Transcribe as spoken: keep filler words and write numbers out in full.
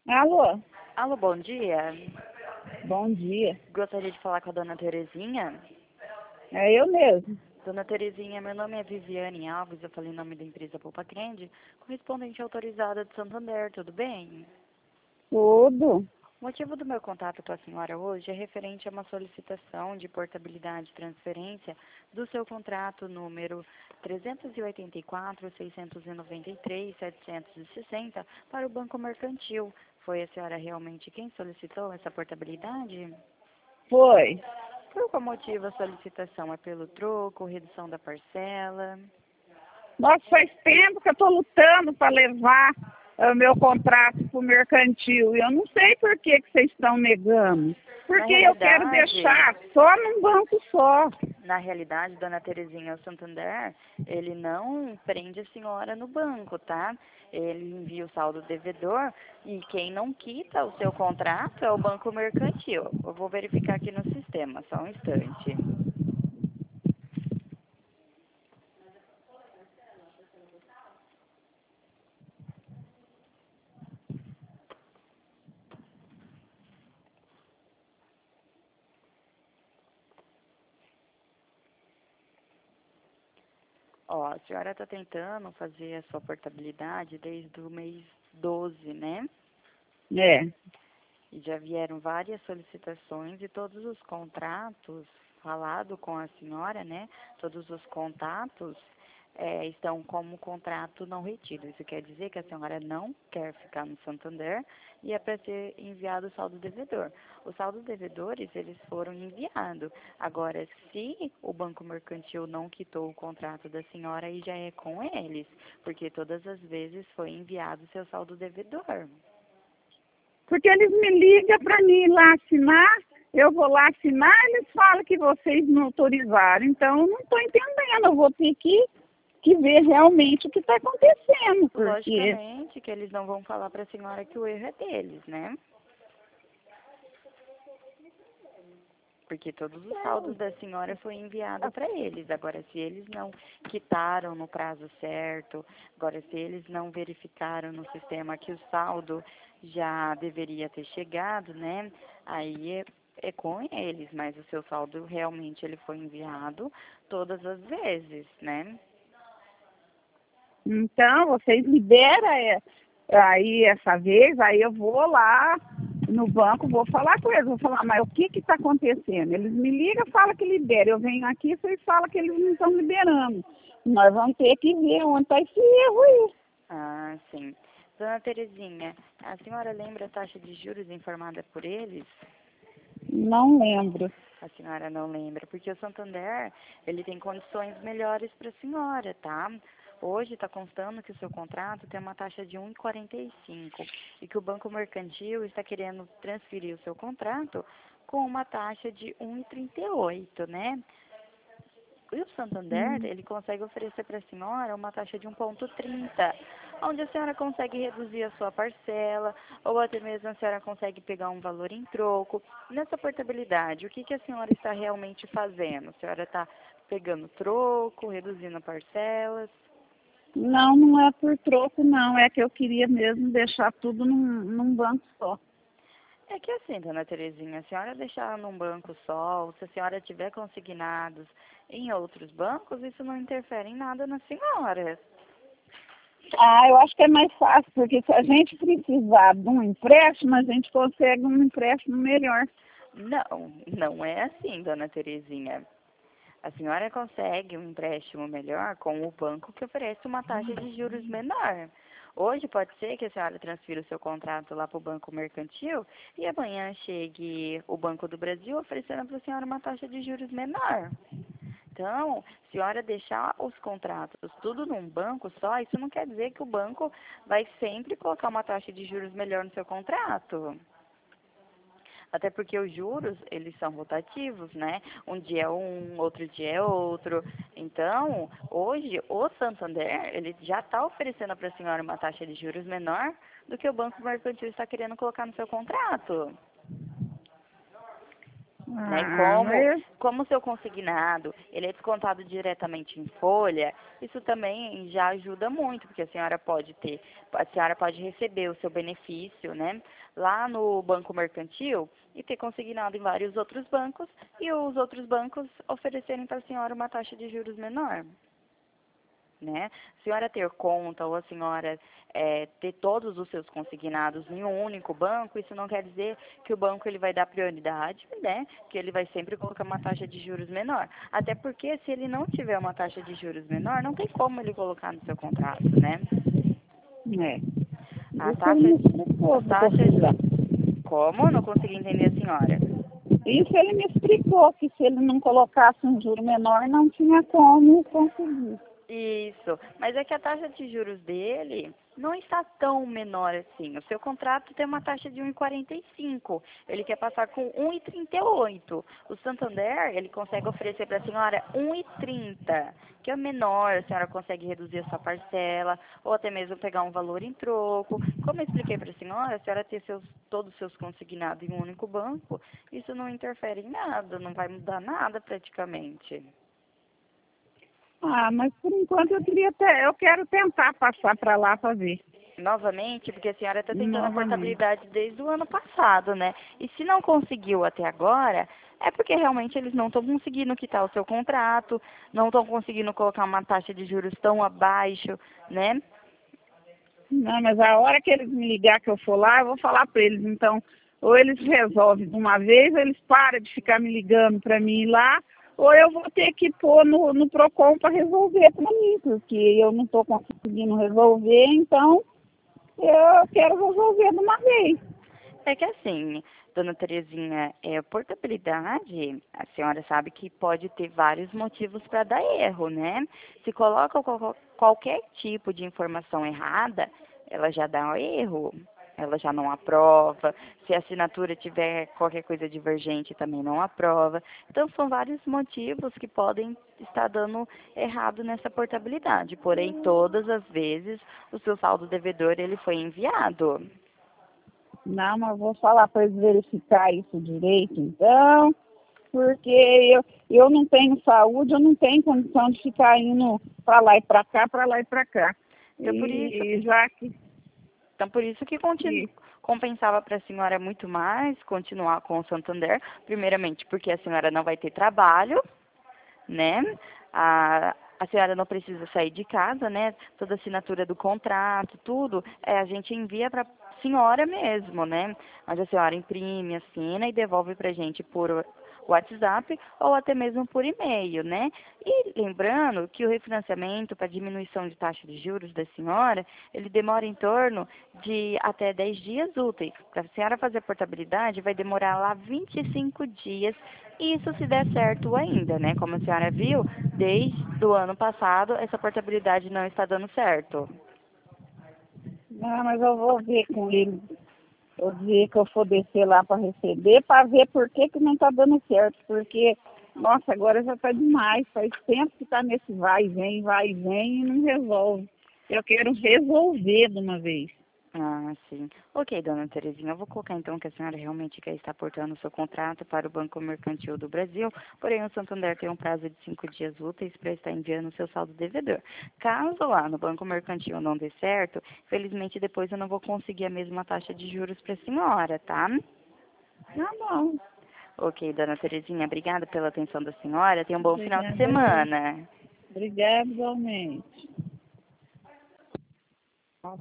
Alô, Alô, bom dia. bom dia. Gostaria de falar com a dona Terezinha. É eu mesmo. Dona Terezinha, meu nome é Viviane Alves, eu falei em nome da empresa Poupa Crende, correspondente autorizada de Santander, tudo bem? Tudo. O motivo do meu contato com a senhora hoje é referente a uma solicitação de portabilidade e transferência do seu contrato número trezentos e oitenta e quatro, seiscentos e noventa e três, setecentos e sessenta para o Banco Mercantil. Foi a senhora realmente quem solicitou essa portabilidade? Foi. Por qual motivo a solicitação? É pelo troco, redução da parcela? Nossa, faz tempo que eu estou lutando para levar o meu contrato para o mercantil. E eu não sei por que, que vocês estão negando. Na Porque eu quero realidade, deixar só num banco só. na realidade, dona Terezinha, o Santander, ele não prende a senhora no banco, tá? Ele envia o saldo devedor e quem não quita o seu contrato é o Banco Mercantil. Eu vou verificar aqui no sistema, só um instante. Ó, a senhora está tentando fazer a sua portabilidade desde o mês doze, né? É. E já vieram várias solicitações e todos os contratos, falado com a senhora, né? Todos os contatos é, estão como contrato não retido. Isso quer dizer que a senhora não quer ficar no Santander e é para ser enviado o saldo devedor. Os saldos devedores, eles foram enviados. Agora, se o Banco Mercantil não quitou o contrato da senhora, aí já é com eles, porque todas as vezes foi enviado o seu saldo devedor. Porque eles me ligam para mim ir lá assinar, eu vou lá assinar, eles falam que vocês não autorizaram. Então, eu não estou entendendo. Eu vou ter que, que ver realmente o que está acontecendo. Porque Logicamente que eles não vão falar para a senhora que o erro é deles, né? Porque todos os saldos da senhora foi enviado para eles. Agora, se eles não quitaram no prazo certo, agora se eles não verificaram no sistema que o saldo já deveria ter chegado, né? Aí é, é com eles, mas o seu saldo realmente ele foi enviado todas as vezes, né? Então, vocês liberam é, aí essa vez, aí eu vou lá no banco, vou falar com eles, vou falar, mas o que que está acontecendo? Eles me ligam, falam que libera, eu venho aqui, vocês falam que eles não estão liberando. Nós vamos ter que ver onde está esse erro aí. Ah, sim. Dona Terezinha, a senhora lembra a taxa de juros informada por eles? Não lembro. A senhora não lembra, porque o Santander, ele tem condições melhores para a senhora, tá? Hoje está constando que o seu contrato tem uma taxa de um vírgula quarenta e cinco e que o Banco Mercantil está querendo transferir o seu contrato com uma taxa de um vírgula trinta e oito, né? E o Santander, Hum. ele consegue oferecer para a senhora uma taxa de um vírgula trinta, onde a senhora consegue reduzir a sua parcela, ou até mesmo a senhora consegue pegar um valor em troco. Nessa portabilidade, o que, que a senhora está realmente fazendo? A senhora está pegando troco, reduzindo parcelas? Não, não é por troco, não. É que eu queria mesmo deixar tudo num, num banco só. É que assim, dona Terezinha, a senhora deixar num banco só, ou se a senhora tiver consignados em outros bancos, isso não interfere em nada na senhora. Ah, eu acho que é mais fácil, porque se a gente precisar de um empréstimo, a gente consegue um empréstimo melhor. Não, não é assim, dona Terezinha. A senhora consegue um empréstimo melhor com o banco que oferece uma taxa de juros menor. Hoje pode ser que a senhora transfira o seu contrato lá para o Banco Mercantil e amanhã chegue o Banco do Brasil oferecendo para a senhora uma taxa de juros menor. Então, a senhora deixar os contratos tudo num banco só, isso não quer dizer que o banco vai sempre colocar uma taxa de juros melhor no seu contrato. Até porque os juros, eles são rotativos, né? Um dia é um, outro dia é outro. Então, hoje, o Santander, ele já está oferecendo para a senhora uma taxa de juros menor do que o Banco Mercantil está querendo colocar no seu contrato. Né? Ah, Como mas... como o seu consignado ele é descontado diretamente em folha, isso também já ajuda muito, porque a senhora pode ter, a senhora pode receber o seu benefício, né, lá no banco mercantil e ter consignado em vários outros bancos e os outros bancos oferecerem para a senhora uma taxa de juros menor. Né? A senhora ter conta ou a senhora é, ter todos os seus consignados em um único banco, isso não quer dizer que o banco ele vai dar prioridade, né? Que ele vai sempre colocar uma taxa de juros menor. Até porque se ele não tiver uma taxa de juros menor, não tem como ele colocar no seu contrato, né? É. A Isso ele taxa, me a explicou que eu taxa, fiz lá. como? Não consegui entender a senhora. Isso ele me explicou, que se ele não colocasse um juro menor, não tinha como conseguir. Isso, mas é que a taxa de juros dele não está tão menor assim. O seu contrato tem uma taxa de um vírgula quarenta e cinco. Ele quer passar com um vírgula trinta e oito. O Santander, ele consegue oferecer para a senhora um vírgula trinta, que é menor, a senhora consegue reduzir a sua parcela, ou até mesmo pegar um valor em troco. Como eu expliquei para a senhora, a senhora ter seus, todos os seus consignados em um único banco, isso não interfere em nada, não vai mudar nada praticamente. Ah, mas por enquanto eu queria ter, eu quero tentar passar para lá para ver. Novamente, porque a senhora está tentando a Novamente. portabilidade desde o ano passado, né? E se não conseguiu até agora, é porque realmente eles não estão conseguindo quitar o seu contrato, não estão conseguindo colocar uma taxa de juros tão abaixo, né? Não, mas a hora que eles me ligar que eu for lá, eu vou falar para eles. Então, ou eles resolvem de uma vez, ou eles param de ficar me ligando para mim ir lá, ou eu vou ter que pôr no, no Procon para resolver para mim, porque eu não estou conseguindo resolver, então eu quero resolver de uma vez. É que assim, dona Terezinha, é, portabilidade, a senhora sabe que pode ter vários motivos para dar erro, né? Se coloca qual- qualquer tipo de informação errada, ela já dá um erro, ela já não aprova. Se a assinatura tiver qualquer coisa divergente, também não aprova. Então, são vários motivos que podem estar dando errado nessa portabilidade. Porém, todas as vezes, o seu saldo devedor ele foi enviado. Não, mas eu vou falar para eles verificar isso direito, então, porque eu, eu não tenho saúde, eu não tenho condição de ficar indo para lá e para cá, para lá e para cá. Então, por isso, E já que, Então, por isso que continu- que compensava para a senhora muito mais continuar com o Santander, primeiramente porque a senhora não vai ter trabalho, né? A, a senhora não precisa sair de casa, né? Toda a assinatura do contrato, tudo, é, a gente envia para a senhora mesmo, né? Onde a senhora imprime, assina e devolve para a gente por WhatsApp ou até mesmo por e-mail, né? E lembrando que o refinanciamento para diminuição de taxa de juros da senhora, ele demora em torno de até dez dias úteis. Para a senhora fazer a portabilidade, vai demorar lá vinte e cinco dias, isso se der certo ainda, né? Como a senhora viu, desde o ano passado, essa portabilidade não está dando certo. não, mas eu vou ver com eles o dia que eu for descer lá para receber, para ver por que, que não está dando certo, porque, nossa, agora já está demais, faz tempo que está nesse vai e vem, vai e vem e não resolve. Eu quero resolver de uma vez. Ah, sim. Ok, dona Terezinha, eu vou colocar então que a senhora realmente quer estar aportando o seu contrato para o Banco Mercantil do Brasil, porém o Santander tem um prazo de cinco dias úteis para estar enviando o seu saldo devedor. Caso lá no Banco Mercantil não dê certo, felizmente depois eu não vou conseguir a mesma taxa de juros para a senhora, tá? Tá bom. Ok, dona Terezinha, obrigada pela atenção da senhora. Tenha um bom final de Obrigada. semana. Obrigada igualmente.